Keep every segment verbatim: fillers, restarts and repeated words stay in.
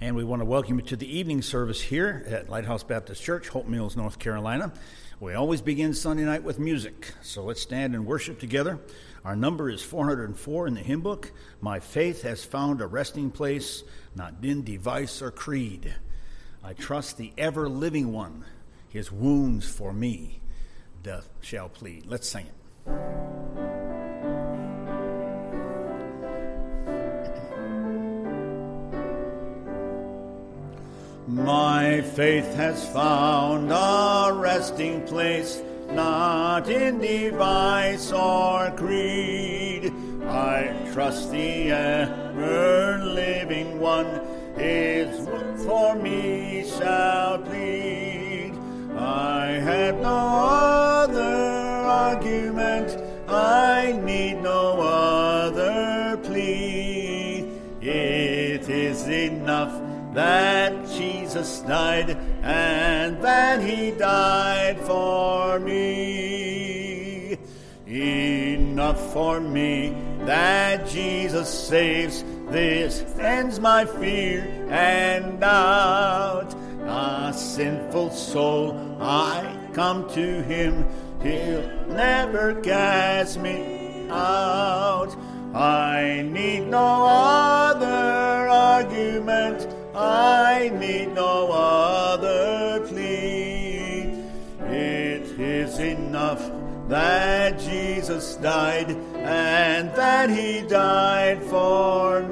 And we want to welcome you to the evening service here at Lighthouse Baptist Church, Hope Mills, North Carolina. We always begin Sunday night with music, so let's stand and worship together. Our number is four hundred four in the hymn book. My faith has found a resting place, not in device or creed. I trust the ever-living one. His wounds for me death shall plead. Let's sing it. My faith has found a resting place, not in device or creed. I trust the ever-living one, his wounds for me shall plead. I have no other argument, I need no other plea. It is enough that Jesus died, and that he died for me. Enough for me that Jesus saves. This ends my fear and doubt. A sinful soul, I come to him. He'll never cast me out. I need no other argument, I need no other plea. It is enough that Jesus died, and that he died for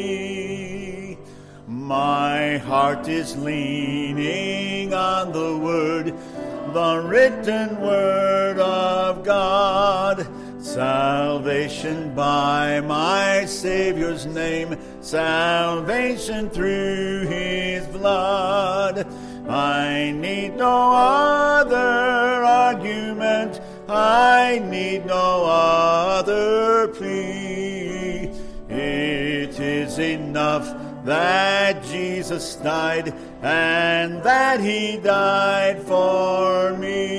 me. My heart is leaning on the word, the written word of God. Salvation by my Savior's name, salvation through his blood. I need no other argument, I need no other plea. It is enough that Jesus died, and that he died for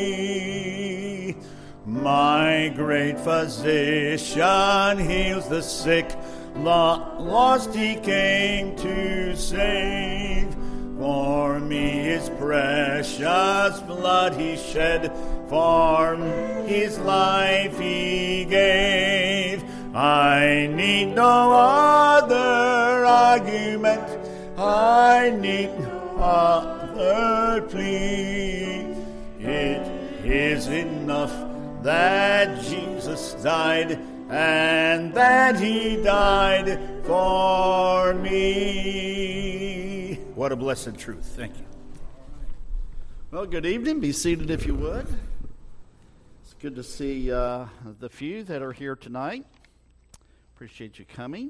me. My great physician heals the sick, the lost he came to save. For me his precious blood he shed, for his life he gave. I need no other argument, I need no other plea. It is enough that Jesus died, and that he died for me. What a blessed truth. Thank you. Well, good evening. Be seated if you would. It's good to see uh, the few that are here tonight. Appreciate you coming.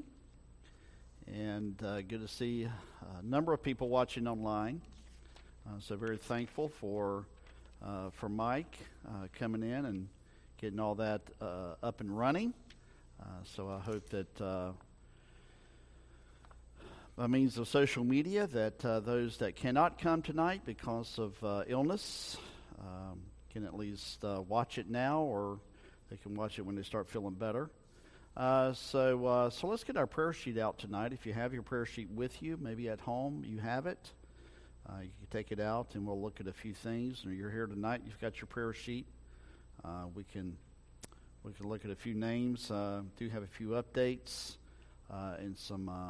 And uh, good to see a number of people watching online. Uh, so very thankful for uh, for Mike uh, coming in and getting all that uh, up and running. Uh, so I hope that uh, by means of social media that uh, those that cannot come tonight because of uh, illness um, can at least uh, watch it now, or they can watch it when they start feeling better. Uh, so uh, so let's get our prayer sheet out tonight. If you have your prayer sheet with you, maybe at home you have it. Uh, you can take it out and we'll look at a few things. And you're here tonight, you've got your prayer sheet. Uh, we can we can look at a few names. Uh, do have a few updates uh, and some uh,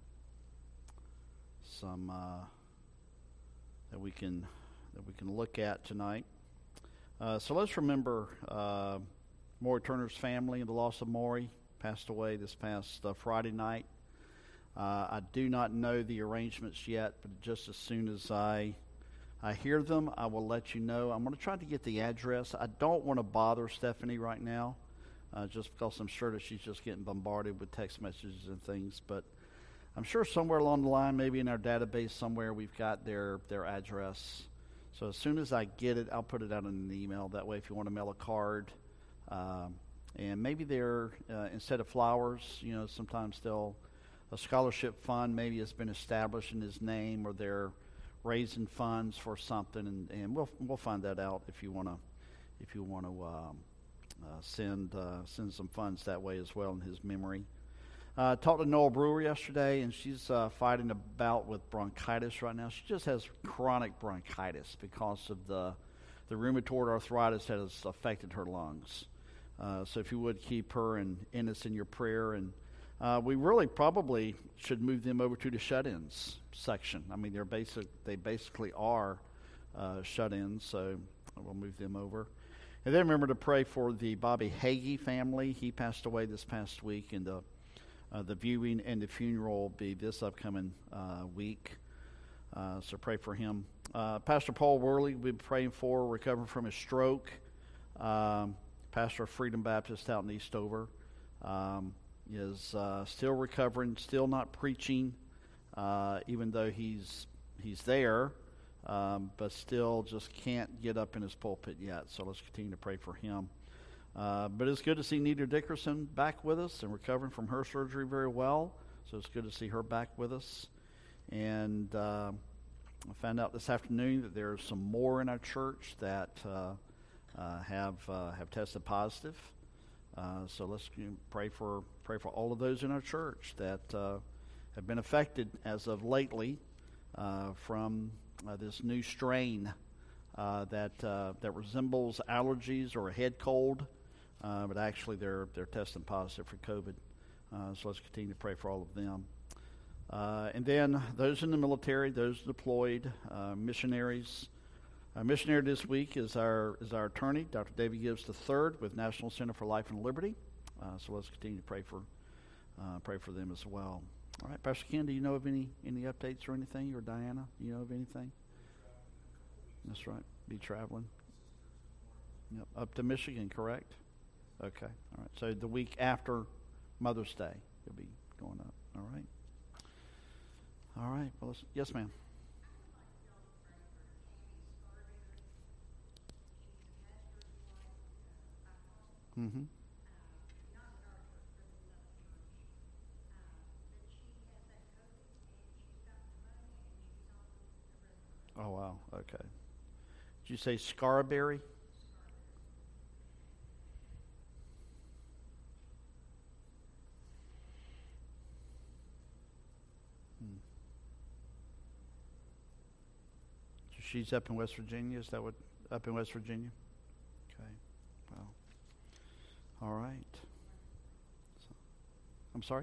some uh, that we can that we can look at tonight. Uh, so let's remember uh, Maury Turner's family and the loss of Maury. Passed away this past uh, Friday night. Uh, I do not know the arrangements yet, but just as soon as I I hear them, I will let you know. I'm going to try to get the address. I don't want to bother Stephanie right now, uh, just because I'm sure that she's just getting bombarded with text messages and things. But I'm sure somewhere along the line, maybe in our database somewhere, we've got their, their address. So as soon as I get it, I'll put it out in an email. That way, if you want to mail a card, um, and maybe they're, uh, instead of flowers, you know, sometimes they'll, a scholarship fund maybe has been established in his name, or they're raising funds for something, and, and we'll we'll find that out if you want to if you want to um, uh, send uh, send some funds that way as well in his memory. Uh, talked to Noel Brewer yesterday, and she's uh, fighting a bout with bronchitis right now. She just has chronic bronchitis because of the the rheumatoid arthritis that has affected her lungs. Uh, so if you would keep her and Ennis in your prayer, and uh, we really probably should move them over to the shut-ins section. I mean, they're basic. They basically are uh, shut-ins, so we'll move them over. And then remember to pray for the Bobby Hagee family. He passed away this past week, and the Uh, the viewing and the funeral will be this upcoming uh, week. Uh, so pray for him. Uh, Pastor Paul Worley, we've been praying for, recovering from his stroke. Um, pastor of Freedom Baptist out in Eastover. Um, is uh, still recovering, still not preaching, uh, even though he's he's there, um, but still just can't get up in his pulpit yet. So let's continue to pray for him. Uh, but it's good to see Nita Dickerson back with us and recovering from her surgery very well. So it's good to see her back with us. And uh, I found out this afternoon that there's some more in our church that uh, uh, have uh, have tested positive. Uh, so let's you know, pray for pray for all of those in our church that uh, have been affected as of lately uh, from uh, this new strain uh, that uh, that resembles allergies or a head cold. Uh, but actually, they're they're testing positive for COVID. Uh, so let's continue to pray for all of them. Uh, and then those in the military, those deployed, uh, missionaries. Our missionary this week is our is our attorney, Doctor David Gibbs the third, with National Center for Life and Liberty. Uh, so let's continue to pray for uh, pray for them as well. All right, Pastor Ken, do you know of any any updates or anything, or Diana, do you know of anything? That's right. Be traveling. Yep, up to Michigan, correct? Okay, all right. So the week after Mother's Day, you'll be going up. All right. All right. Well, let's, yes, ma'am. Mm-hmm. Oh, wow. Okay. Did you say Scarberry? She's up in West Virginia. Is that what, up in West Virginia? Okay. Well, all right. So, I'm sorry?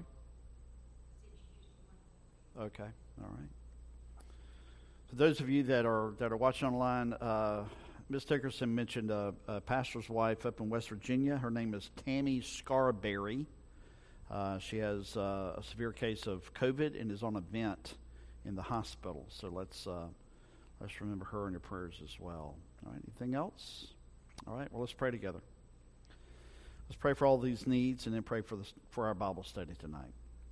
Okay. All right. For those of you that are that are watching online, uh, Miz Dickerson mentioned a, a pastor's wife up in West Virginia. Her name is Tammy Scarberry. Uh, she has uh, a severe case of COVID and is on a vent in the hospital. So let's. Uh, Let's remember her in your prayers as well. All right, anything else? All right, well, let's pray together. Let's pray for all these needs and then pray for this, for our Bible study tonight.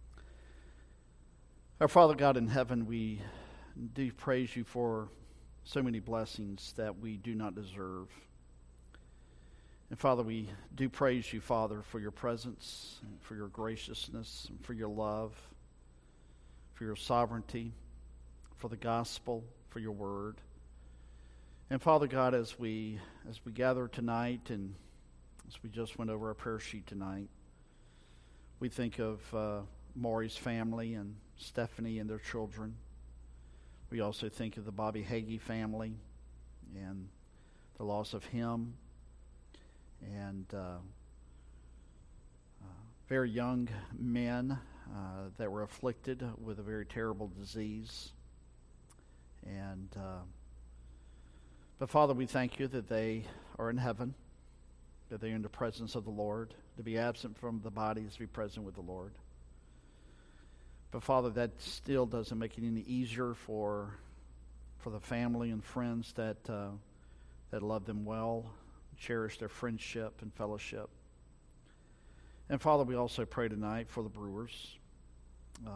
Our Father God in heaven, we do praise you for so many blessings that we do not deserve. And Father, we do praise you, Father, for your presence, and for your graciousness, and for your love, for your sovereignty, for the gospel, for your word. And Father God, as we as we gather tonight and as we just went over our prayer sheet tonight, we think of uh, Maury's family and Stephanie and their children. We also think of the Bobby Hagee family and the loss of him and uh, uh, very young men uh, that were afflicted with a very terrible disease. And uh, but Father, we thank you that they are in heaven, that they are in the presence of the Lord. To be absent from the body is to be present with the Lord. But Father, that still doesn't make it any easier for for the family and friends that uh, that love them well, cherish their friendship and fellowship. And Father, we also pray tonight for the Brewers. Uh,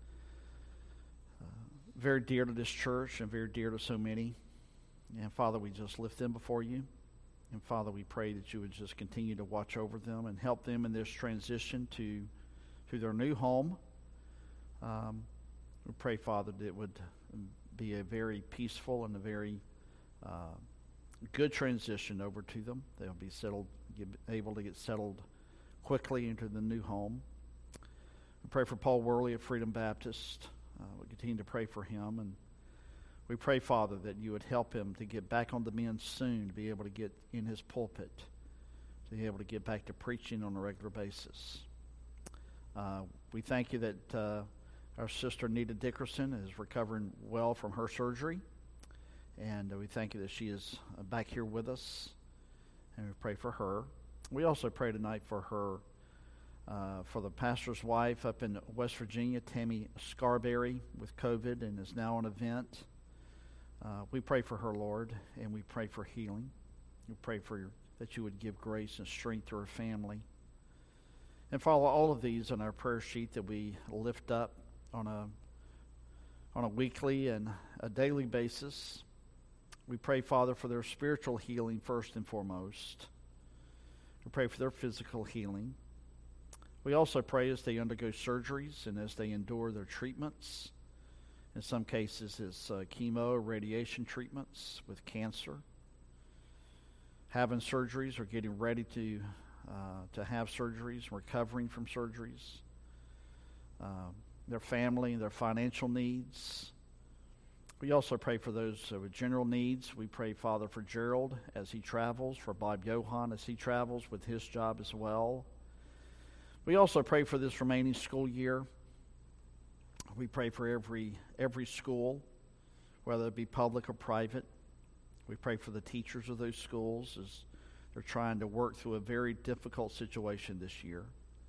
very dear to this church and very dear to so many. And Father, we just lift them before you. And Father, we pray that you would just continue to watch over them and help them in this transition to, to their new home. Um, we pray, Father, that it would be a very peaceful and a very uh, good transition over to them. They'll be settled, able to get settled quickly into the new home. We pray for Paul Worley at Freedom Baptist. Uh, we continue to pray for him, and we pray, Father, that you would help him to get back on the mend soon, to be able to get in his pulpit, to be able to get back to preaching on a regular basis. Uh, we thank you that uh, our sister Nita Dickerson is recovering well from her surgery, and uh, we thank you that she is uh, back here with us, and we pray for her. We also pray tonight for her, uh, for the pastor's wife up in West Virginia, Tammy Scarberry, with COVID and is now on a vent. Uh, we pray for her, Lord, and we pray for healing. We pray for your, that you would give grace and strength to her family. And follow all of these on our prayer sheet that we lift up on a on a weekly and a daily basis. We pray, Father, for their spiritual healing first and foremost. We pray for their physical healing. We also pray as they undergo surgeries and as they endure their treatments. In some cases, it's uh, chemo or radiation treatments with cancer. Having surgeries or getting ready to uh, to have surgeries, recovering from surgeries. Uh, their family, their financial needs. We also pray for those uh, with general needs. We pray, Father, for Gerald as he travels, for Bob Johan as he travels with his job as well. We also pray for this remaining school year. We pray for every every school, whether it be public or private. We pray for the teachers of those schools as they're trying to work through a very difficult situation this year.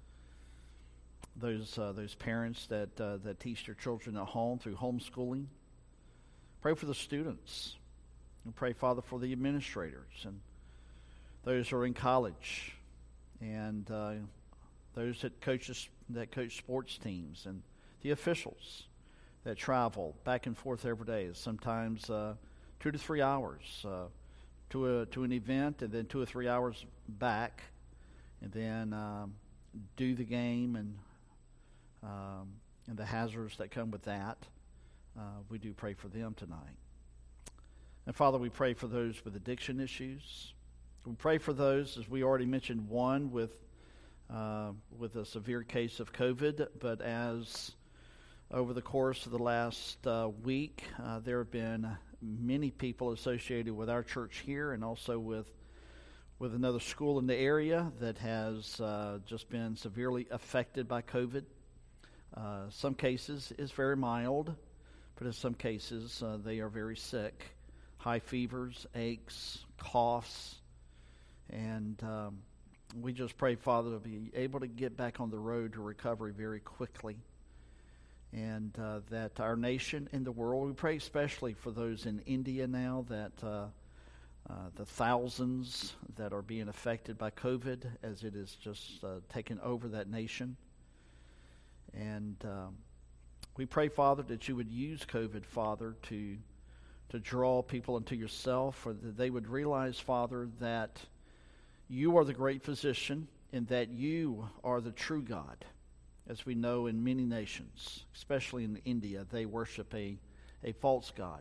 Those uh, those parents that uh, that teach their children at home through homeschooling. Pray for the students. And pray, Father, for the administrators and those who are in college and uh, those that coaches that coach sports teams and the officials that travel back and forth every day, sometimes uh, two to three hours uh, to a to an event, and then two or three hours back, and then um, do the game and um, and the hazards that come with that. Uh, we do pray for them tonight. And Father, we pray for those with addiction issues. We pray for those, as we already mentioned, one with uh, with a severe case of COVID, but as over the course of the last uh, week, uh, there have been many people associated with our church here and also with with another school in the area that has uh, just been severely affected by COVID. Uh, some cases is very mild, but in some cases uh, they are very sick. High fevers, aches, coughs, and um, we just pray, Father, to be able to get back on the road to recovery very quickly. And uh, that our nation and the world, we pray especially for those in India now, that uh, uh, the thousands that are being affected by COVID as it is just uh, taken over that nation. And um, we pray, Father, that you would use COVID, Father, to to draw people into yourself, or that they would realize, Father, that you are the great physician and that you are the true God. As we know in many nations, especially in India, they worship a, a false god.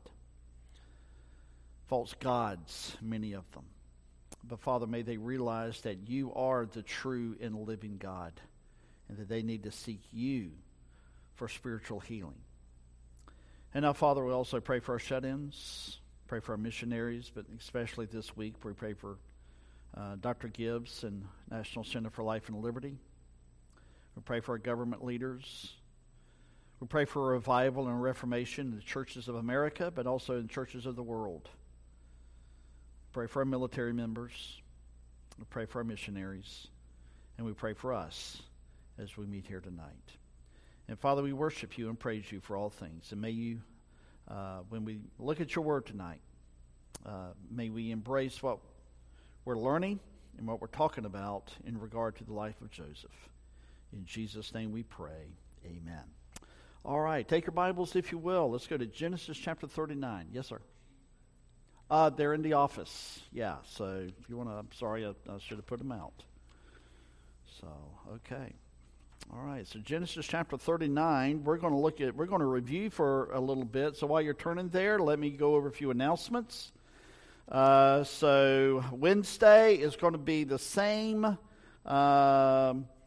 False gods, many of them. But Father, may they realize that you are the true and living God, and that they need to seek you for spiritual healing. And now, Father, we also pray for our shut-ins, pray for our missionaries, but especially this week, we pray for uh, Doctor Gibbs and National Center for Life and Liberty. We pray for our government leaders. We pray for a revival and reformation in the churches of America, but also in churches of the world. We pray for our military members. We pray for our missionaries. And we pray for us as we meet here tonight. And Father, we worship you and praise you for all things. And may you, uh, when we look at your word tonight, uh, may we embrace what we're learning and what we're talking about in regard to the life of Joseph. In Jesus' name we pray. Amen. All right, take your Bibles, if you will. Let's go to Genesis chapter thirty-nine. Yes, sir. Uh, they're in the office. Yeah, so if you want to, I'm sorry, I, I should have put them out. So, okay. All right, so Genesis chapter thirty-nine, we're going to look at, we're going to review for a little bit. So while you're turning there, let me go over a few announcements. Uh, so Wednesday is going to be the same um,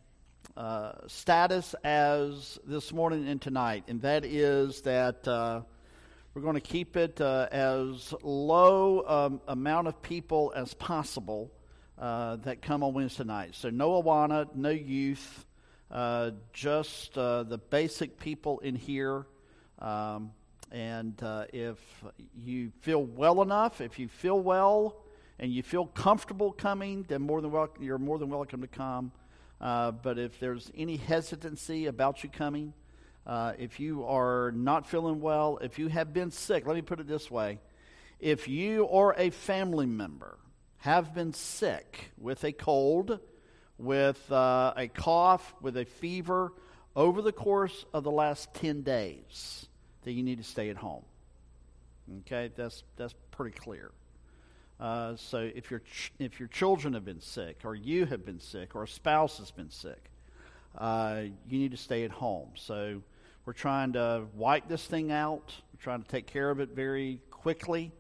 uh, status as this morning and tonight, and that is that uh, we're going to keep it uh, as low um, amount of people as possible uh, that come on Wednesday night. So no Awana, no youth, uh, just uh, the basic people in here. Um, and uh, if you feel well enough, if you feel well and you feel comfortable coming, then more than welcome, you're more than welcome to come. Uh, but if there's any hesitancy about you coming, uh, if you are not feeling well, if you have been sick, let me put it this way. If you or a family member have been sick with a cold, with uh, a cough, with a fever over the course of the last ten days, then you need to stay at home. Okay, that's that's pretty clear. Uh, so if your ch- if your children have been sick, or you have been sick, or a spouse has been sick, uh, you need to stay at home. So we're trying to wipe this thing out. We're trying to take care of it very quickly.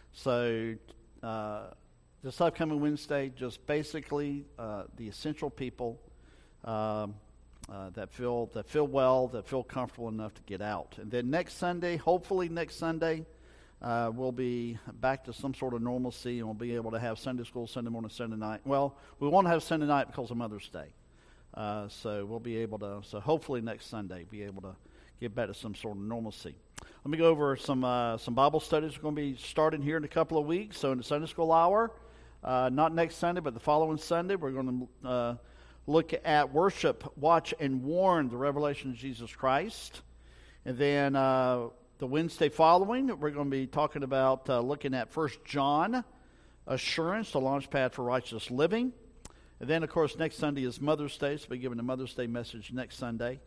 So uh, this upcoming Wednesday, just basically uh, the essential people um, uh, that feel that feel well, that feel comfortable enough to get out. And then next Sunday, hopefully next Sunday, Uh, we'll be back to some sort of normalcy, and we'll be able to have Sunday school Sunday morning, Sunday night. Well, we won't have Sunday night because of Mother's Day. Uh, so we'll be able to, so hopefully next Sunday, be able to get back to some sort of normalcy. Let me go over some uh, some Bible studies. We're going to be starting here in a couple of weeks. So in the Sunday school hour, uh, not next Sunday, but the following Sunday, we're going to uh, look at worship, watch, and warn the revelation of Jesus Christ. And then uh the Wednesday following, we're going to be talking about uh, looking at First John, assurance, the launch pad for righteous living. And then, of course, next Sunday is Mother's Day, so we'll be giving a Mother's Day message next Sunday.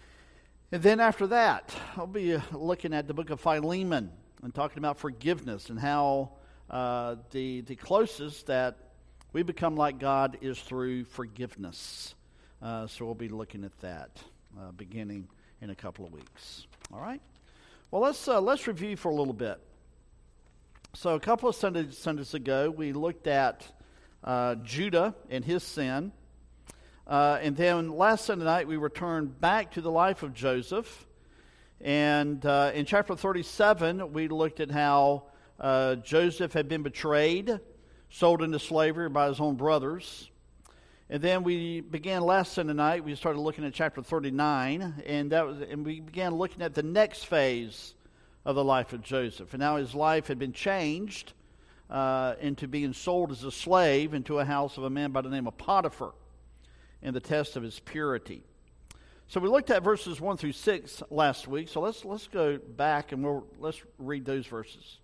And then after that, I'll be looking at the book of Philemon and talking about forgiveness and how uh, the, the closest that we become like God is through forgiveness. Uh, so we'll be looking at that uh, beginning in a couple of weeks. All right? Well, let's uh, let's review for a little bit. So a couple of Sundays, Sundays ago, we looked at uh, Judah and his sin. Uh, and then last Sunday night, we returned back to the life of Joseph. And uh, in chapter thirty-seven, we looked at how uh, Joseph had been betrayed, sold into slavery by his own brothers. And then we began last Sunday night, we started looking at chapter thirty-nine, and that was, and we began looking at the next phase of the life of Joseph. And now his life had been changed uh, into being sold as a slave into a house of a man by the name of Potiphar, and the test of his purity. So we looked at verses one through six last week, so let's let's go back and we'll let's read those verses.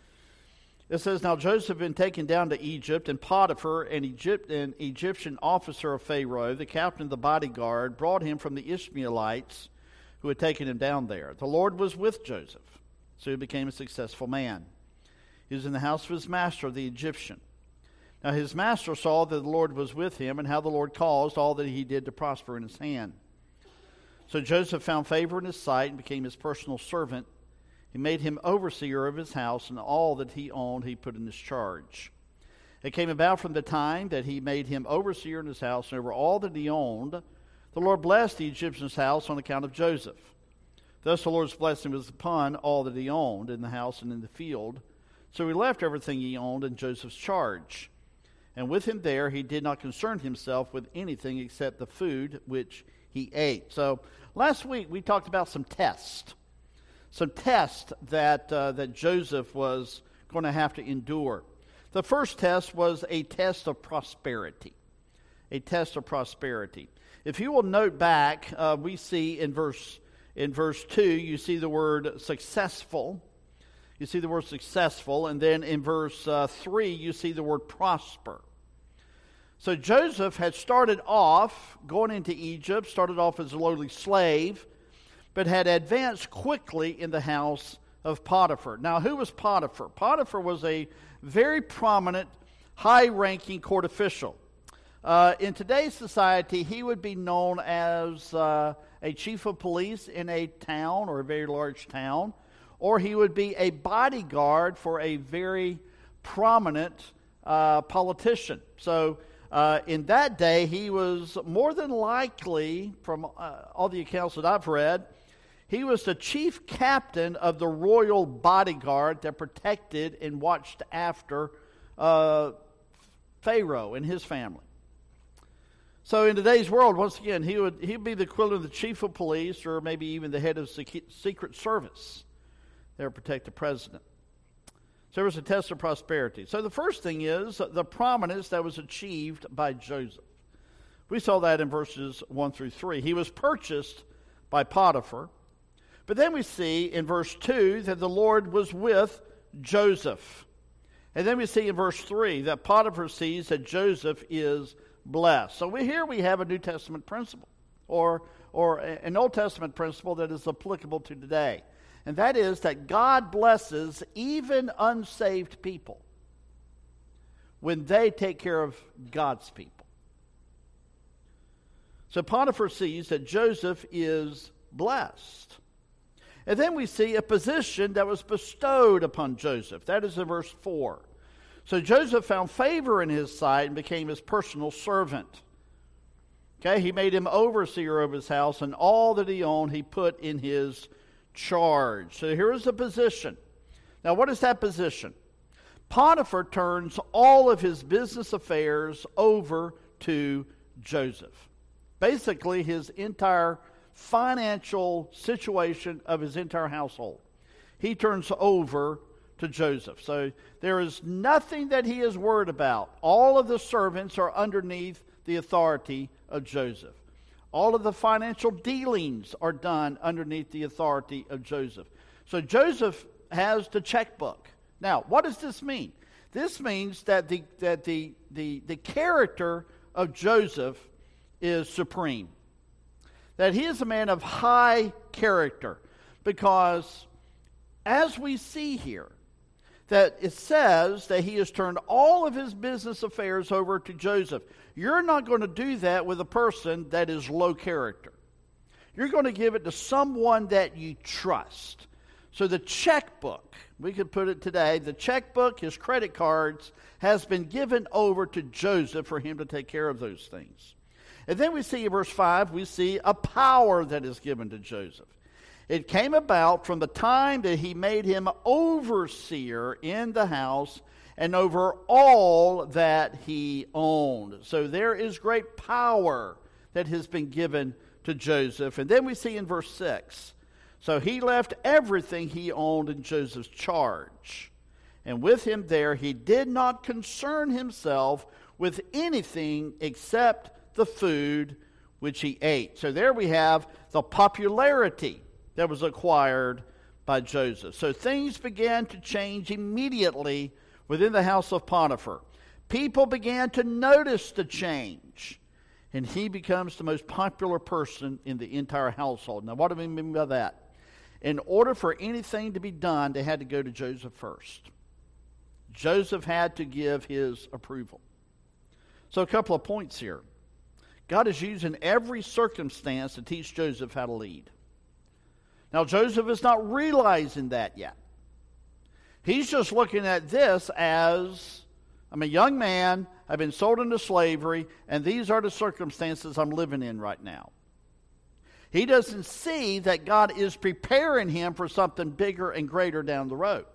It says, "Now Joseph had been taken down to Egypt, and Potiphar, an, Egypt, an Egyptian officer of Pharaoh, the captain of the bodyguard, brought him from the Ishmaelites who had taken him down there. The Lord was with Joseph, so he became a successful man. He was in the house of his master, the Egyptian. Now his master saw that the Lord was with him, and how the Lord caused all that he did to prosper in his hand. So Joseph found favor in his sight and became his personal servant. He made him overseer of his house, and all that he owned he put in his charge. It came about from the time that he made him overseer in his house, and over all that he owned, the Lord blessed the Egyptian's house on account of Joseph. Thus the Lord's blessing was upon all that he owned in the house and in the field. So he left everything he owned in Joseph's charge. And with him there he did not concern himself with anything except the food which he ate." So last week we talked about some tests. Some tests that uh, that Joseph was going to have to endure. The first test was a test of prosperity. A test of prosperity. If you will note back, uh, we see in verse in verse two, you see the word successful. You see the word successful, and then in verse uh, three, you see the word prosper. So Joseph had started off going into Egypt, started off as a lowly slave, but had advanced quickly in the house of Potiphar. Now, who was Potiphar? Potiphar was a very prominent, high-ranking court official. Uh, in today's society, he would be known as uh, a chief of police in a town or a very large town, or he would be a bodyguard for a very prominent uh, politician. So Uh, in that day, he was more than likely, from uh, all the accounts that I've read, he was the chief captain of the royal bodyguard that protected and watched after uh, Pharaoh and his family. So in today's world, once again, he would he would be the equivalent of the chief of police, or maybe even the head of the Secret Service that would protect the president. So there was a test of prosperity. So the first thing is the prominence that was achieved by Joseph. We saw that in verses one through three. He was purchased by Potiphar. But then we see in verse two that the Lord was with Joseph. And then we see in verse three that Potiphar sees that Joseph is blessed. So we, here we have a New Testament principle, or, or an Old Testament principle that is applicable to today. And that is that God blesses even unsaved people when they take care of God's people. So Potiphar sees that Joseph is blessed. And then we see a position that was bestowed upon Joseph. That is in verse four. So Joseph found favor in his sight and became his personal servant. Okay, he made him overseer of his house, and all that he owned he put in his charge. So here is the position. Now, what is that position? Potiphar turns all of his business affairs over to Joseph. Basically, his entire financial situation of his entire household, he turns over to Joseph. So there is nothing that he is worried about. All of the servants are underneath the authority of Joseph. All of the financial dealings are done underneath the authority of Joseph. So Joseph has the checkbook. Now, what does this mean? This means that the that the the, the character of Joseph is supreme. That he is a man of high character, because as we see here, that it says that he has turned all of his business affairs over to Joseph. You're not going to do that with a person that is low character. You're going to give it to someone that you trust. So the checkbook, we could put it today, the checkbook, his credit cards, has been given over to Joseph for him to take care of those things. And then we see in verse five, we see a power that is given to Joseph. It came about from the time that he made him overseer in the house and over all that he owned. So there is great power that has been given to Joseph. And then we see in verse six, so he left everything he owned in Joseph's charge. And with him there he did not concern himself with anything except the food which he ate. So there we have the popularity that was acquired by Joseph. So things began to change immediately within the house of Potiphar. People began to notice the change, and he becomes the most popular person in the entire household. Now, what do we mean by that? In order for anything to be done, they had to go to Joseph first. Joseph had to give his approval. So a couple of points here. God is using every circumstance to teach Joseph how to lead. Now, Joseph is not realizing that yet. He's just looking at this as, I'm a young man, I've been sold into slavery, and these are the circumstances I'm living in right now. He doesn't see that God is preparing him for something bigger and greater down the road.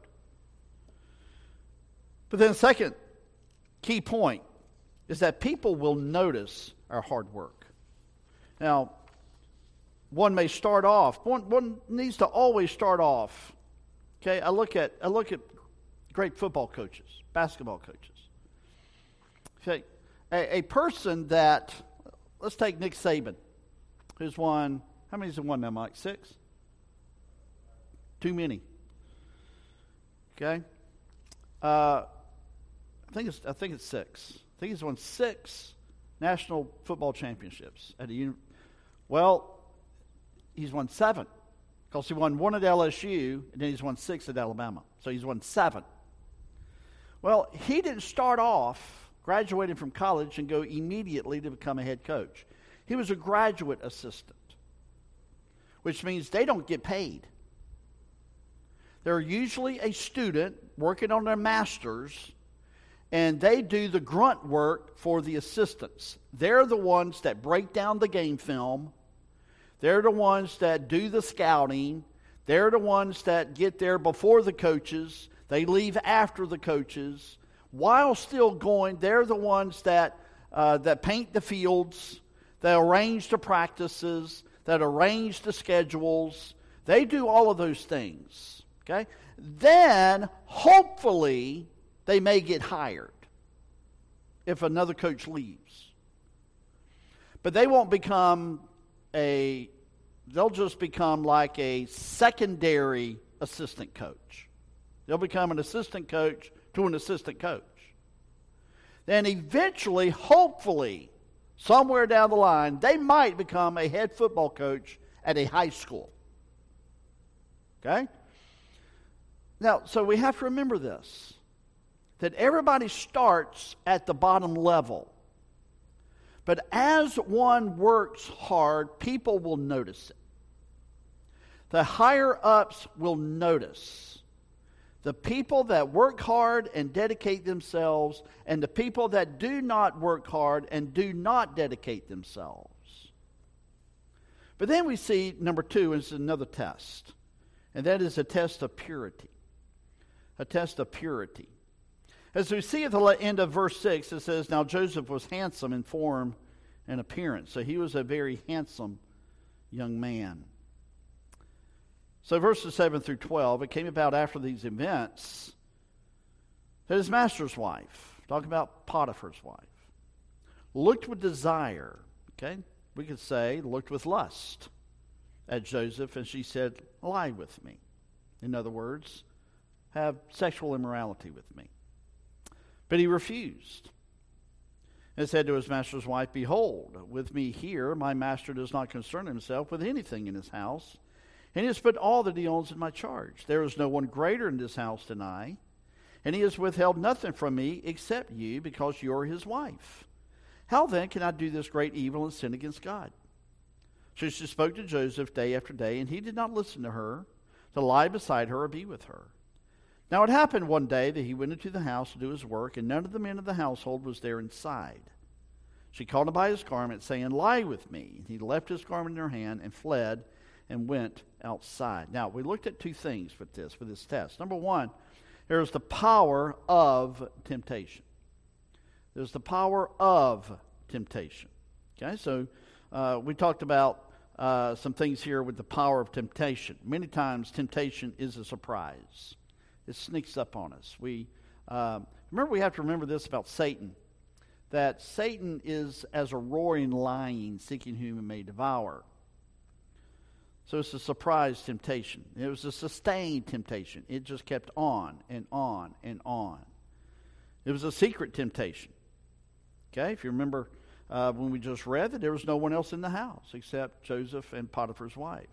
But then the second key point is that people will notice our hard work. Now, one may start off, one, one needs to always start off. Okay, I look at I look at great football coaches, basketball coaches. Okay, a, a person that, let's take Nick Saban, who's won, how many has he won now, Mike? Six? Too many. Okay, uh, I think it's I think it's six. I think he's won six national football championships at a uni- well. He's won seven, because he won one at L S U, and then he's won six at Alabama. So he's won seven. Well, he didn't start off graduating from college and go immediately to become a head coach. He was a graduate assistant, which means they don't get paid. They're usually a student working on their master's, and they do the grunt work for the assistants. They're the ones that break down the game film. They're the ones that do the scouting. They're the ones that get there before the coaches. They leave after the coaches. While still going, they're the ones that uh, that paint the fields, that arrange the practices, that arrange the schedules. They do all of those things. Okay? Then, hopefully, they may get hired if another coach leaves. But they won't become a, they'll just become like a secondary assistant coach. They'll become an assistant coach to an assistant coach. Then eventually, hopefully, somewhere down the line, they might become a head football coach at a high school. Okay? Now, so we have to remember this, that everybody starts at the bottom level. But as one works hard, people will notice it. The higher-ups will notice. The people that work hard and dedicate themselves, and the people that do not work hard and do not dedicate themselves. But then we see, number two, is another test. And that is a test of purity. A test of purity. As we see at the end of verse six, it says, "Now Joseph was handsome in form and appearance." So he was a very handsome young man. So verses seven through twelve, it came about after these events that his master's wife, talking about Potiphar's wife, looked with desire, okay? We could say looked with lust at Joseph, and she said, "Lie with me." In other words, have sexual immorality with me. But he refused and said to his master's wife, "Behold, with me here, my master does not concern himself with anything in his house, and he has put all that he owns in my charge. There is no one greater in this house than I, and he has withheld nothing from me except you, because you are his wife. How then can I do this great evil and sin against God?" So she spoke to Joseph day after day, and he did not listen to her, to lie beside her or be with her. Now it happened one day that he went into the house to do his work, and none of the men of the household was there inside. She called him by his garment, saying, "Lie with me." And he left his garment in her hand and fled and went outside. Now, we looked at two things with this, with this test. Number one, there's the power of temptation. There's the power of temptation. Okay, so uh, we talked about uh, some things here with the power of temptation. Many times, temptation is a surprise. It sneaks up on us. We uh, remember we have to remember this about Satan, that Satan is as a roaring lion seeking whom he may devour. So it's a surprise temptation. It was a sustained temptation. It just kept on and on and on. It was a secret temptation. Okay, if you remember uh, when we just read that there was no one else in the house except Joseph and Potiphar's wife.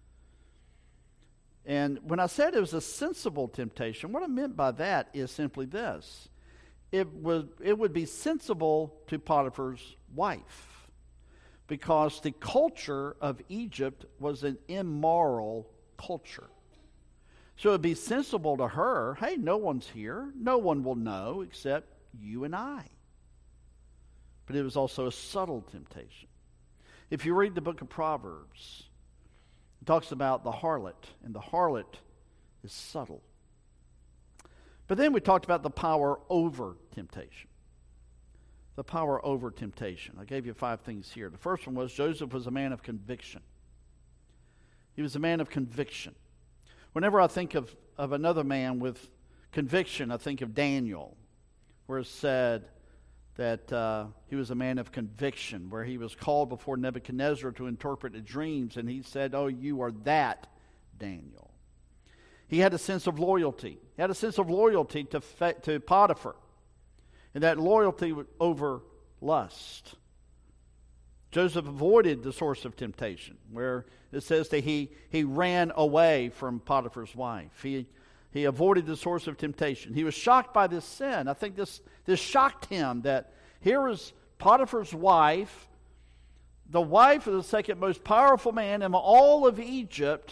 And when I said it was a sensible temptation, what I meant by that is simply this. It was, it would be sensible to Potiphar's wife, because the culture of Egypt was an immoral culture. So it would be sensible to her, hey, no one's here. No one will know except you and I. But it was also a subtle temptation. If you read the book of Proverbs, it talks about the harlot, and the harlot is subtle. But then we talked about the power over temptation. The power over temptation. I gave you five things here. The first one was Joseph was a man of conviction. He was a man of conviction. Whenever I think of, of another man with conviction, I think of Daniel, where it's said that uh, he was a man of conviction, where he was called before Nebuchadnezzar to interpret the dreams, and he said, "Oh, you are that Daniel." He had a sense of loyalty. He had a sense of loyalty to, to Potiphar, and that loyalty over lust. Joseph avoided the source of temptation, where it says that he, he ran away from Potiphar's wife. He, he avoided the source of temptation. He was shocked by this sin. I think this, this shocked him, that here is Potiphar's wife, the wife of the second most powerful man in all of Egypt,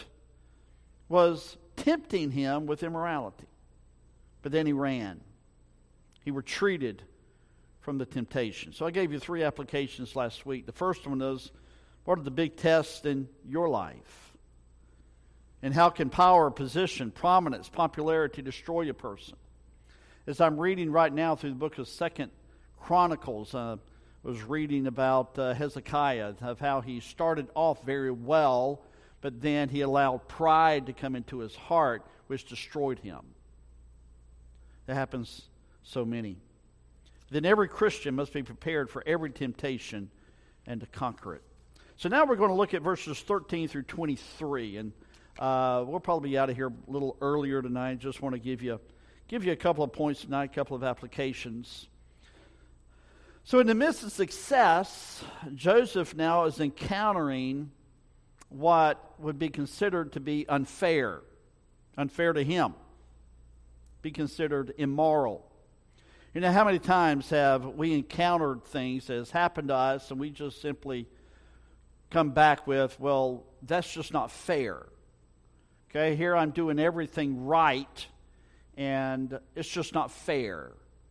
was tempting him with immorality. But then he ran. He retreated from the temptation. So I gave you three applications last week. The first one is, what are the big tests in your life? And how can power, position, prominence, popularity destroy a person? As I'm reading right now through the book of Second Chronicles, uh, I was reading about uh, Hezekiah, of how he started off very well, but then he allowed pride to come into his heart, which destroyed him. That happens so many. Then every Christian must be prepared for every temptation and to conquer it. So now we're going to look at verses thirteen through twenty-three, and uh, we'll probably be out of here a little earlier tonight. Just want to give you give you a couple of points tonight, a couple of applications. So in the midst of success, Joseph now is encountering what would be considered to be unfair, unfair to him, be considered immoral. You know, how many times have we encountered things that has happened to us and we just simply come back with, well, that's just not fair. Okay, here I'm doing everything right and it's just not fair.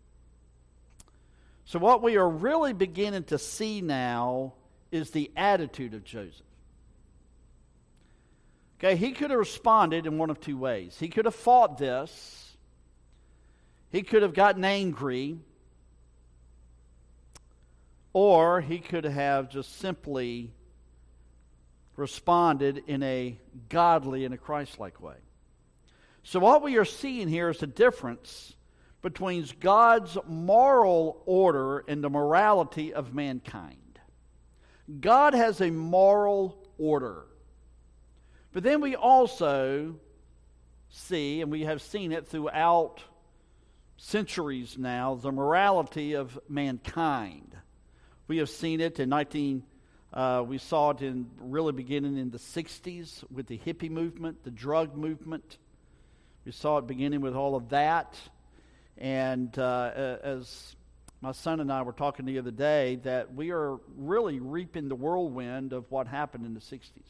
So what we are really beginning to see now is the attitude of Joseph. Okay, he could have responded in one of two ways. He could have fought this. He could have gotten angry, or he could have just simply responded in a godly and a Christ-like way. So what we are seeing here is the difference between God's moral order and the morality of mankind. God has a moral order. But then we also see, and we have seen it throughout centuries now, the morality of mankind. We have seen it in nineteen. Uh, we saw it in really beginning in the sixties with the hippie movement, the drug movement. We saw it beginning with all of that, and uh, as my son and I were talking the other day, that we are really reaping the whirlwind of what happened in the sixties,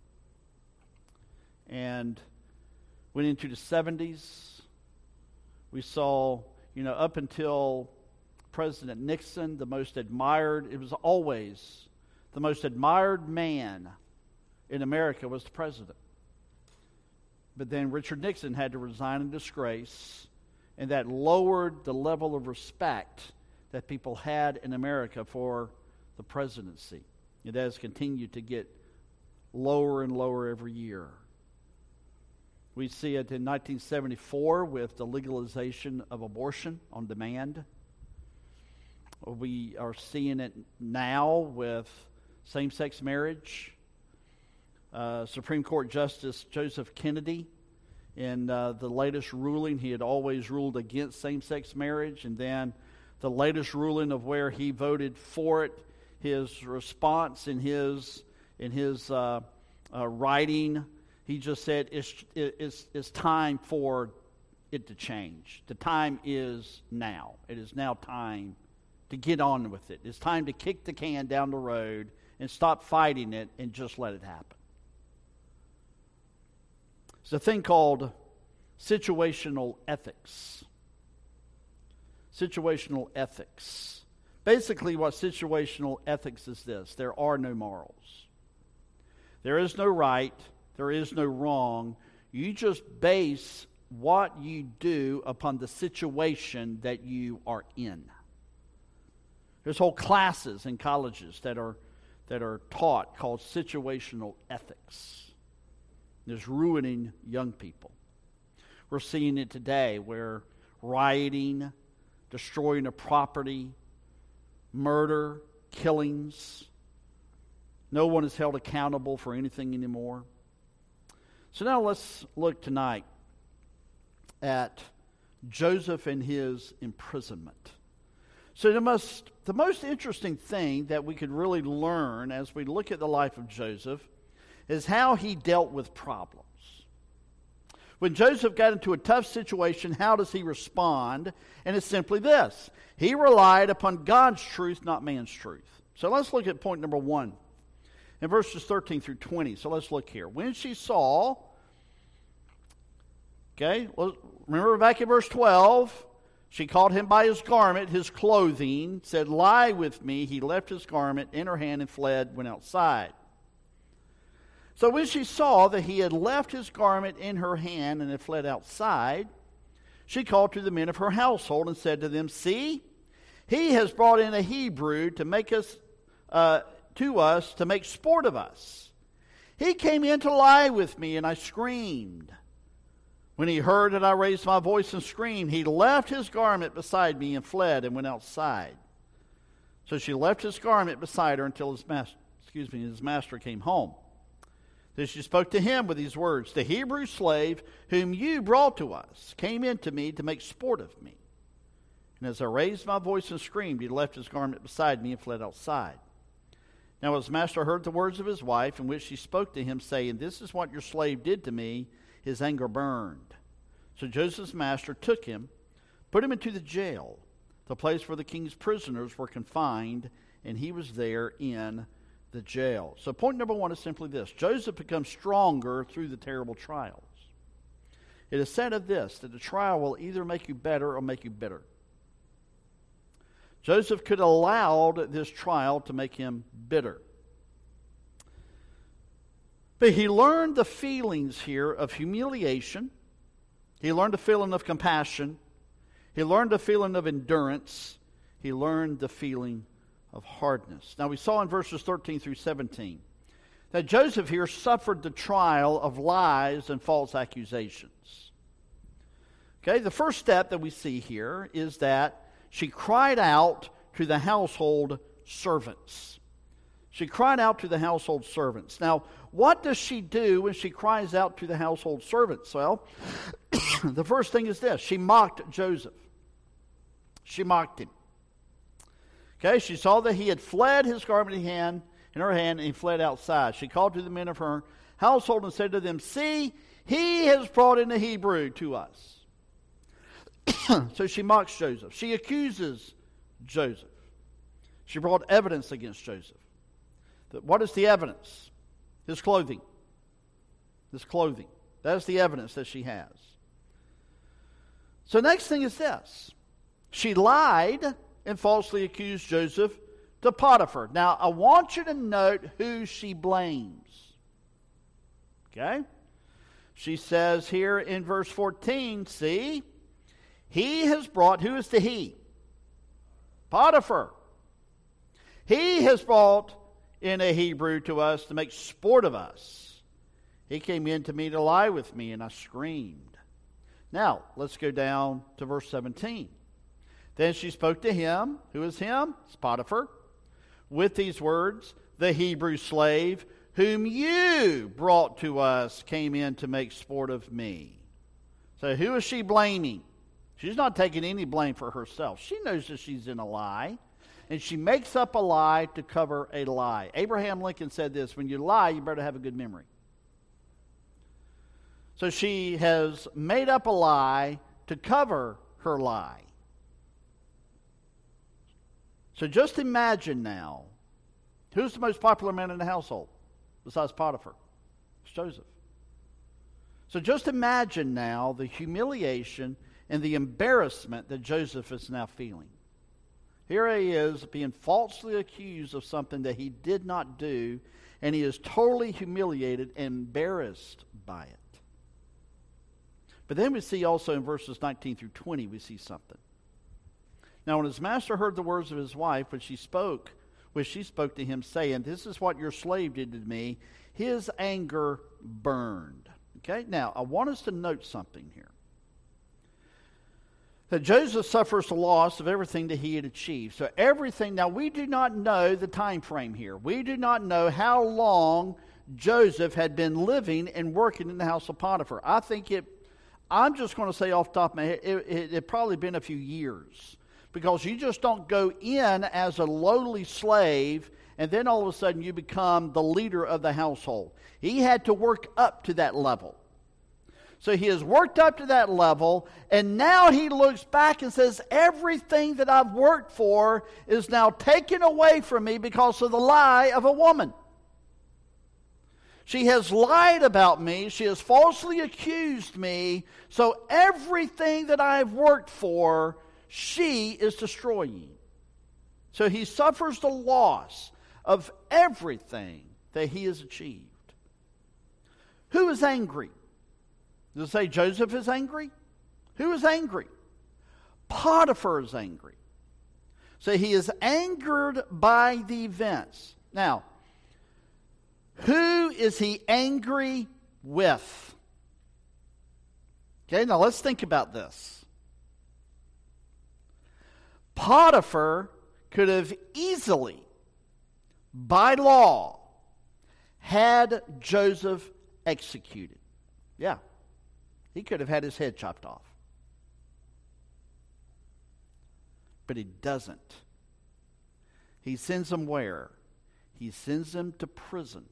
and went into the seventies. We saw, you know, up until President Nixon, the most admired, it was always the most admired man in America was the president. But then Richard Nixon had to resign in disgrace, and that lowered the level of respect that people had in America for the presidency. It has continued to get lower and lower every year. We see it in nineteen seventy-four with the legalization of abortion on demand. We are seeing it now with same-sex marriage. Uh, Supreme Court Justice Joseph Kennedy, in uh, the latest ruling, he had always ruled against same-sex marriage, and then the latest ruling of where he voted for it, his response in his in his uh, uh, writing, he just said, it's, it's, it's time for it to change. The time is now. It is now time to get on with it. It's time to kick the can down the road and stop fighting it and just let it happen. It's a thing called situational ethics. Situational ethics. Basically, what situational ethics is this: there are no morals. There is no right. There is no wrong. You just base what you do upon the situation that you are in. There's whole classes in colleges that are that are taught called situational ethics. It's ruining young people. We're seeing it today where rioting, destroying of property, murder, killings. No one is held accountable for anything anymore. So now let's look tonight at Joseph and his imprisonment. So the most, the most interesting thing that we could really learn as we look at the life of Joseph is how he dealt with problems. When Joseph got into a tough situation, how does he respond? And it's simply this: he relied upon God's truth, not man's truth. So let's look at point number one in verses thirteen through twenty. So let's look here. When she saw, okay, well, remember back in verse twelve, She caught him by his garment, his clothing, said, "Lie with me." He left his garment in her hand and fled, went outside. So when she saw that he had left his garment in her hand and had fled outside, she called to the men of her household and said to them, "See, he has brought in a Hebrew to make us uh, to us to make sport of us. He came in to lie with me, and I screamed. When he heard that I raised my voice and screamed, he left his garment beside me and fled and went outside. So she left his garment beside her until his master, excuse me, his master came home. Then she spoke to him with these words, "The Hebrew slave whom you brought to us came in to me to make sport of me. And as I raised my voice and screamed, he left his garment beside me and fled outside." Now his master heard the words of his wife, in which she spoke to him, saying, "This is what your slave did to me." His anger burned. So Joseph's master took him, put him into the jail, the place where the king's prisoners were confined, and he was there in the jail. So point number one is simply this: Joseph becomes stronger through the terrible trials. It is said of this, that the trial will either make you better or make you bitter. Joseph could have allowed this trial to make him bitter. But he learned the feelings here of humiliation. He learned the feeling of compassion. He learned the feeling of endurance. He learned the feeling of hardness. Now we saw in verses thirteen through seventeen that Joseph here suffered the trial of lies and false accusations. Okay, the first step that we see here is that she cried out to the household servants. She cried out to the household servants. Now, what does she do when she cries out to the household servants? Well, the first thing is this: she mocked Joseph. She mocked him. Okay, she saw that he had fled his garment in hand, in her hand, and he fled outside. She called to the men of her household and said to them, "See, he has brought in a Hebrew to us." So she mocks Joseph. She accuses Joseph. She brought evidence against Joseph. What is the evidence? His clothing. His clothing. That is the evidence that she has. So next thing is this: she lied and falsely accused Joseph to Potiphar. Now, I want you to note who she blames. Okay? She says here in verse fourteen, see, he has brought, who is the he? Potiphar. He has brought in a Hebrew to us to make sport of us. He came in to me to lie with me, and I screamed. Now, let's go down to verse seventeen. Then she spoke to him. Who is him? It's Potiphar. With these words, "The Hebrew slave whom you brought to us came in to make sport of me." So who is she blaming? She's not taking any blame for herself. She knows that she's in a lie, and she makes up a lie to cover a lie. Abraham Lincoln said this: when you lie, you better have a good memory. So she has made up a lie to cover her lie. So just imagine now, who's the most popular man in the household besides Potiphar? It's Joseph. So just imagine now the humiliation and the embarrassment that Joseph is now feeling. Here he is being falsely accused of something that he did not do, and he is totally humiliated and embarrassed by it. But then we see also in verses nineteen through twenty, we see something. Now when his master heard the words of his wife, when she spoke, when she spoke to him, saying, "This is what your slave did to me," his anger burned. Okay, now I want us to note something here. That Joseph suffers the loss of everything that he had achieved. So everything, now we do not know the time frame here. We do not know how long Joseph had been living and working in the house of Potiphar. I think it, I'm just going to say off the top of my head, it, it had probably been a few years. Because you just don't go in as a lowly slave and then all of a sudden you become the leader of the household. He had to work up to that level. So he has worked up to that level, and now he looks back and says, everything that I've worked for is now taken away from me because of the lie of a woman. She has lied about me. She has falsely accused me. So everything that I have worked for, she is destroying. So he suffers the loss of everything that he has achieved. Who is angry? Does it say Joseph is angry? Who is angry? Potiphar is angry. So he is angered by the events. Now, who is he angry with? Okay, now let's think about this. Potiphar could have easily, by law, had Joseph executed. Yeah, he could have had his head chopped off. But he doesn't. He sends him where? He sends him to prison,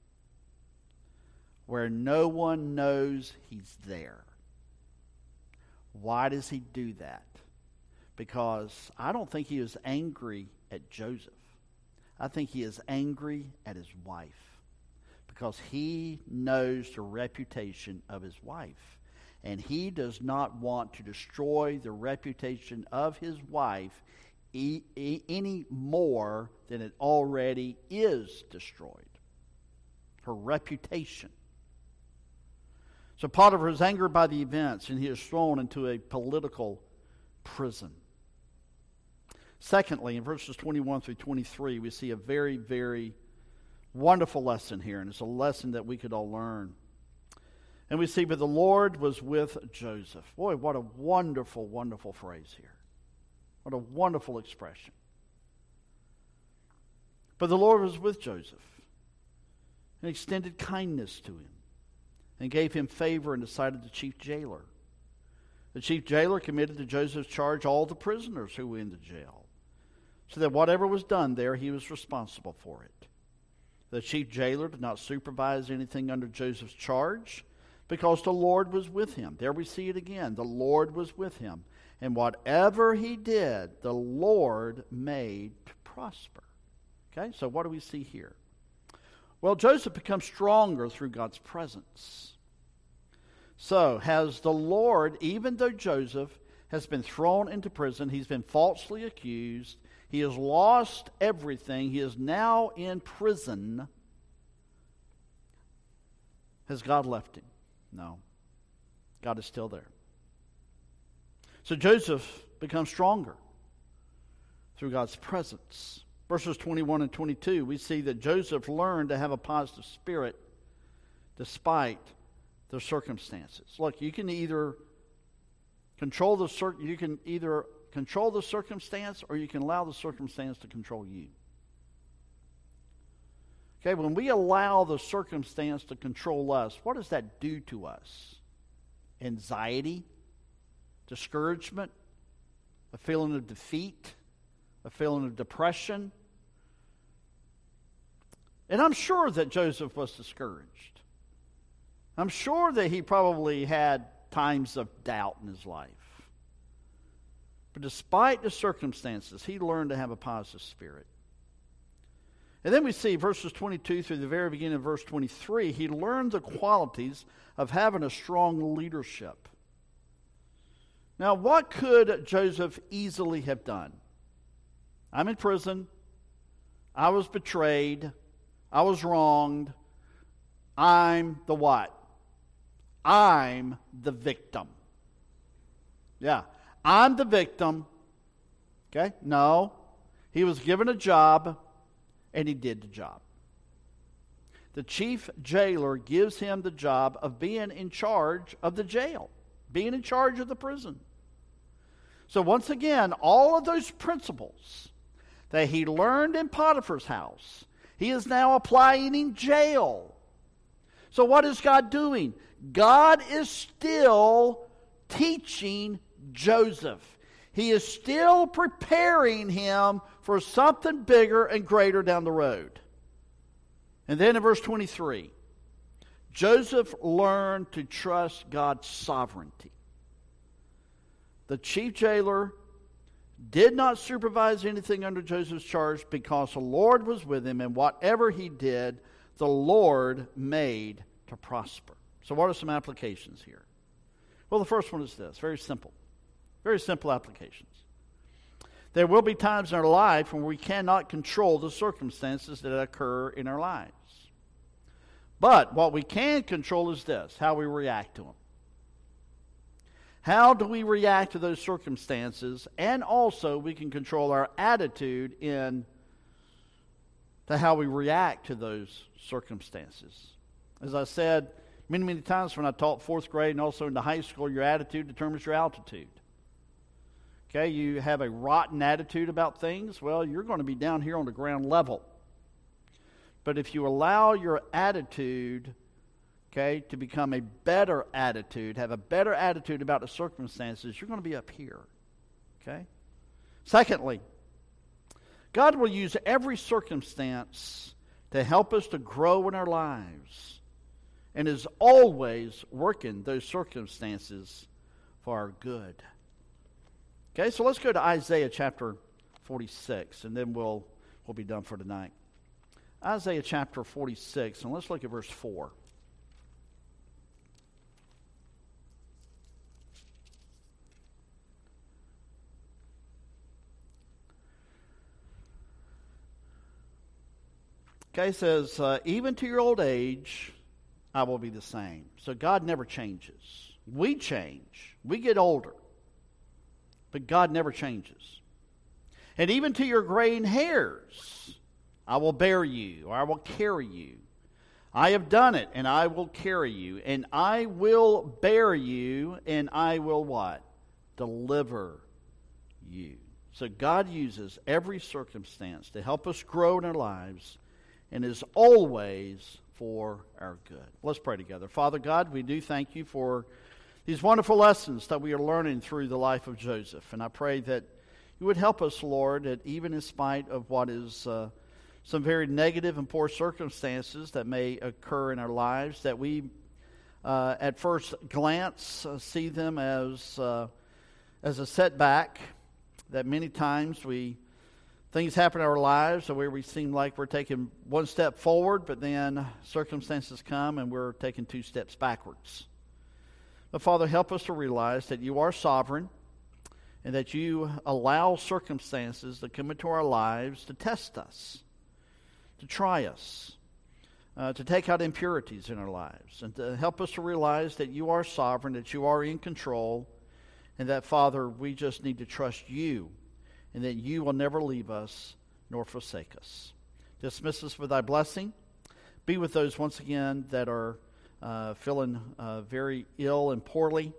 where no one knows he's there. Why does he do that? Because I don't think he is angry at Joseph. I think he is angry at his wife, because he knows the reputation of his wife, and he does not want to destroy the reputation of his wife e- e- any more than it already is destroyed. Her reputation. So Potiphar is angered by the events, and he is thrown into a political prison. Secondly, in verses twenty-one through twenty-three, we see a very, very wonderful lesson here, and it's a lesson that we could all learn. And we see, but the Lord was with Joseph. Boy, what a wonderful, wonderful phrase here. What a wonderful expression. But the Lord was with Joseph and extended kindness to him and gave him favor in the sight of the chief jailer. The chief jailer committed to Joseph's charge all the prisoners who were in the jail, so that whatever was done there, he was responsible for it. The chief jailer did not supervise anything under Joseph's charge, because the Lord was with him. There we see it again. The Lord was with him. And whatever he did, the Lord made to prosper. Okay, so what do we see here? Well, Joseph becomes stronger through God's presence. So, has the Lord, even though Joseph has been thrown into prison, he's been falsely accused, he has lost everything, he is now in prison, has God left him? No. God is still there. So Joseph becomes stronger through God's presence. Verses twenty-one and twenty-two, we see that Joseph learned to have a positive spirit despite the circumstances. Look, you can either control the cir- you can either control the circumstance, or you can allow the circumstance to control you. Okay, when we allow the circumstance to control us, what does that do to us? Anxiety, discouragement, a feeling of defeat, a feeling of depression. And I'm sure that Joseph was discouraged. I'm sure that he probably had times of doubt in his life. But despite the circumstances, he learned to have a positive spirit. And then we see verses twenty-two through the very beginning of verse twenty-three, he learned the qualities of having a strong leadership. Now, what could Joseph easily have done? I'm in prison. I was betrayed. I was wronged. I'm the what? I'm the victim. Yeah, I'm the victim. Okay? No. He was given a job, and he did the job. The chief jailer gives him the job of being in charge of the jail, being in charge of the prison. So once again, all of those principles that he learned in Potiphar's house, he is now applying in jail. So what is God doing? God is still teaching Joseph. He is still preparing him for something bigger and greater down the road. And then in verse twenty-three, Joseph learned to trust God's sovereignty. The chief jailer did not supervise anything under Joseph's charge because the Lord was with him, and whatever he did, the Lord made to prosper. So what are some applications here? Well, the first one is this, very simple. Very simple applications. There will be times in our life when we cannot control the circumstances that occur in our lives. But what we can control is this, how we react to them. How do we react to those circumstances? And also we can control our attitude in to how we react to those circumstances. As I said many, many times when I taught fourth grade and also into high school, your attitude determines your altitude. Okay, you have a rotten attitude about things, well, you're going to be down here on the ground level. But if you allow your attitude, okay, to become a better attitude, have a better attitude about the circumstances, you're going to be up here. Okay? Secondly, God will use every circumstance to help us to grow in our lives and is always working those circumstances for our good. Okay, so let's go to Isaiah chapter forty-six, and then we'll we'll be done for tonight. Isaiah chapter forty-six, and let's look at verse four. Okay, it says, uh, even to your old age, I will be the same. So God never changes. We change. We get older. But God never changes. And even to your graying hairs, I will bear you, or I will carry you. I have done it, and I will carry you. And I will bear you, and I will what? Deliver you. So God uses every circumstance to help us grow in our lives and is always for our good. Let's pray together. Father God, we do thank you for these wonderful lessons that we are learning through the life of Joseph. And I pray that you would help us, Lord, that even in spite of what is uh, some very negative and poor circumstances that may occur in our lives, that we uh, at first glance uh, see them as, uh, as a setback, that many times we things happen in our lives where we seem like we're taking one step forward, but then circumstances come and we're taking two steps backwards. But Father, help us to realize that you are sovereign and that you allow circumstances that come into our lives to test us, to try us, uh, to take out impurities in our lives, and to help us to realize that you are sovereign, that you are in control, and that, Father, we just need to trust you and that you will never leave us nor forsake us. Dismiss us with thy blessing. Be with those once again that are uh, feeling uh, very ill and poorly.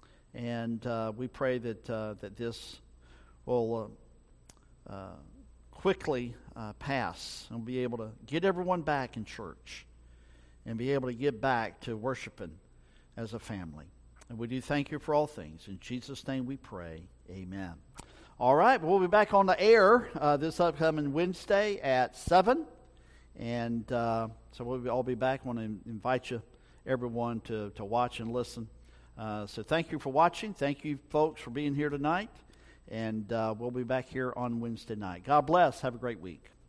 And uh, we pray that uh, that this will uh, uh, quickly uh, pass and be able to get everyone back in church and be able to get back to worshiping as a family. And we do thank you for all things. In Jesus' name we pray. Amen. All right, we'll be back on the air uh, this upcoming Wednesday at seven. And uh, so we'll all be back. I want to invite you, everyone, to, to watch and listen. Uh, so thank you for watching. Thank you, folks, for being here tonight. And uh, we'll be back here on Wednesday night. God bless. Have a great week.